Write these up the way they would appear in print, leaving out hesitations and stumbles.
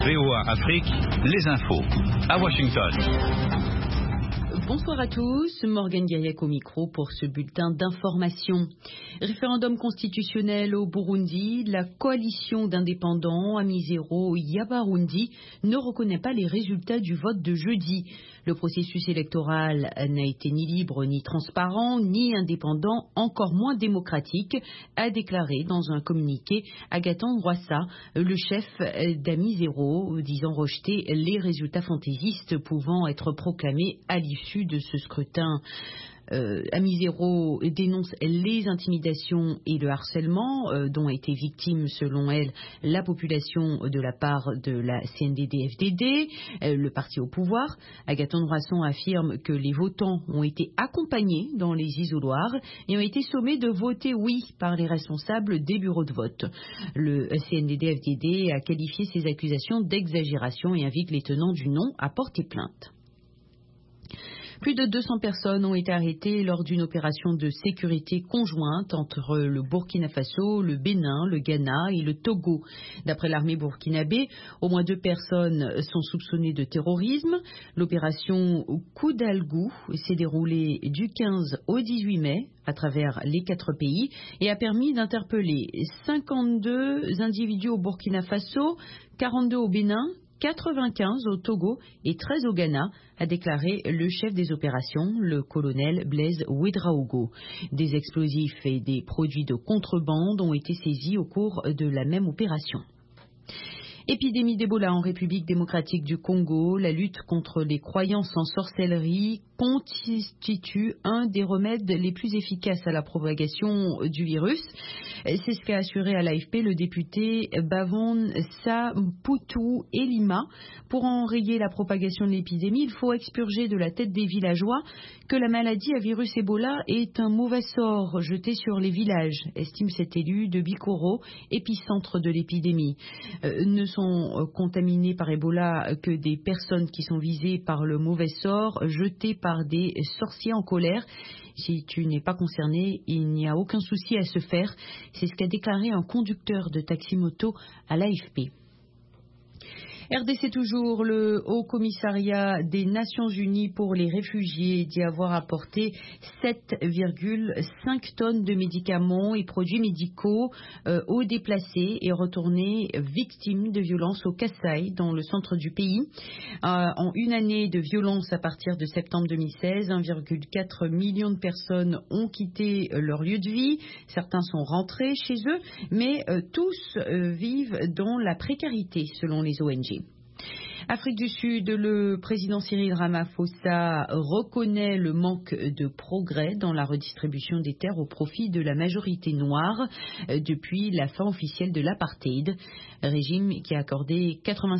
VOA Afrique, les infos, à Washington. Bonsoir à tous, Morgane Guiriec au micro pour ce bulletin d'information. Référendum constitutionnel au Burundi, la coalition d'indépendants Amizero Yabarundi ne reconnaît pas les résultats du vote de jeudi. Le processus électoral n'a été ni libre ni transparent, ni indépendant, encore moins démocratique, a déclaré dans un communiqué Agathon Rwasa, le chef d'Amizero, disant rejeter les résultats fantaisistes pouvant être proclamés à l'issue de ce scrutin. Amizero dénonce les intimidations et le harcèlement dont a été victime, selon elle, la population de la part de la CNDD-FDD, le parti au pouvoir. Agathon Rwasa affirme que les votants ont été accompagnés dans les isoloirs et ont été sommés de voter oui par les responsables des bureaux de vote. Le CNDD-FDD a qualifié ces accusations d'exagération et invite les tenants du non à porter plainte. Plus de 200 personnes ont été arrêtées lors d'une opération de sécurité conjointe entre le Burkina Faso, le Bénin, le Ghana et le Togo. D'après l'armée burkinabé, au moins 2 personnes sont soupçonnées de terrorisme. L'opération Koudalgou s'est déroulée du 15 au 18 mai à travers les 4 pays et a permis d'interpeller 52 individus au Burkina Faso, 42 au Bénin, 95 au Togo et 13 au Ghana, a déclaré le chef des opérations, le colonel Blaise Ouedraogo. Des explosifs et des produits de contrebande ont été saisis au cours de la même opération. Épidémie d'Ebola en République démocratique du Congo, la lutte contre les croyances en sorcellerie constitue un des remèdes les plus efficaces à la propagation du virus. C'est ce qu'a assuré à l'AFP le député Bavon Samputu Elima. Pour enrayer la propagation de l'épidémie, il faut expurger de la tête des villageois que la maladie à virus Ebola est un mauvais sort jeté sur les villages, estime cet élu de Bikoro, épicentre de l'épidémie. Ne sont contaminés par Ebola que des personnes qui sont visées par le mauvais sort jeté par des sorciers en colère. Si tu n'es pas concerné, il n'y a aucun souci à se faire. C'est ce qu'a déclaré un conducteur de taxi-moto à l'AFP. RDC toujours, le Haut Commissariat des Nations Unies pour les réfugiés dit avoir apporté 7,5 tonnes de médicaments et produits médicaux aux déplacés et retournés victimes de violences au Kasaï, dans le centre du pays. En une année de violence à partir de septembre 2016, 1,4 million de personnes ont quitté leur lieu de vie. Certains sont rentrés chez eux, mais tous vivent dans la précarité, selon les ONG. Afrique du Sud, le président Cyril Ramaphosa reconnaît le manque de progrès dans la redistribution des terres au profit de la majorité noire depuis la fin officielle de l'apartheid, régime qui a accordé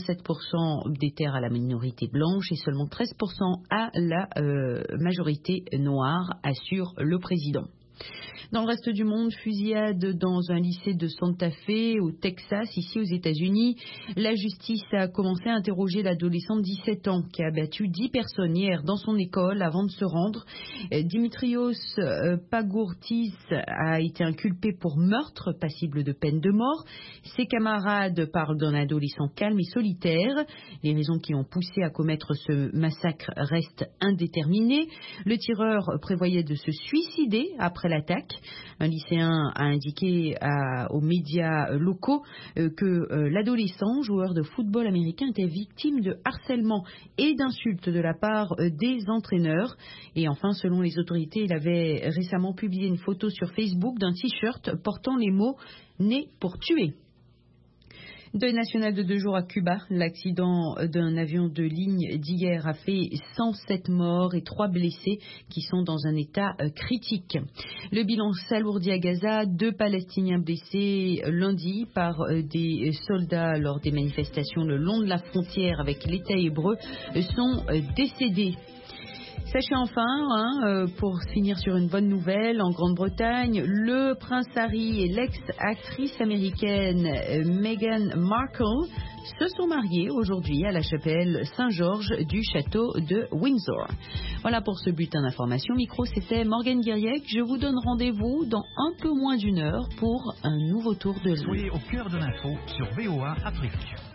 87% des terres à la minorité blanche et seulement 13% à la majorité noire, assure le président. Dans le reste du monde, fusillade dans un lycée de Santa Fe, au Texas, ici aux États-Unis. La justice a commencé à interroger l'adolescent de 17 ans qui a abattu 10 personnes hier dans son école avant de se rendre. Dimitrios Pagourtis a été inculpé pour meurtre, passible de peine de mort. Ses camarades parlent d'un adolescent calme et solitaire. Les raisons qui ont poussé à commettre ce massacre restent indéterminées. Le tireur prévoyait de se suicider après l'attaque. Un lycéen a indiqué aux médias locaux que l'adolescent, joueur de football américain, était victime de harcèlement et d'insultes de la part des entraîneurs. Et enfin, selon les autorités, il avait récemment publié une photo sur Facebook d'un t-shirt portant les mots « Né pour tuer ». Deuil national de 2 jours à Cuba. L'accident d'un avion de ligne d'hier a fait 107 morts et 3 blessés qui sont dans un état critique. Le bilan s'alourdit à Gaza. 2 Palestiniens blessés lundi par des soldats lors des manifestations le long de la frontière avec l'État hébreu sont décédés. Sachez enfin, pour finir sur une bonne nouvelle, en Grande-Bretagne, le prince Harry et l'ex-actrice américaine Meghan Markle se sont mariés aujourd'hui à la chapelle Saint-Georges du château de Windsor. Voilà pour ce bulletin d'information. Micro, c'était Morgane Guiriec. Je vous donne rendez-vous dans un peu moins d'1 heure pour un nouveau tour de l'île. Soyez au cœur de l'info sur VOA Afrique.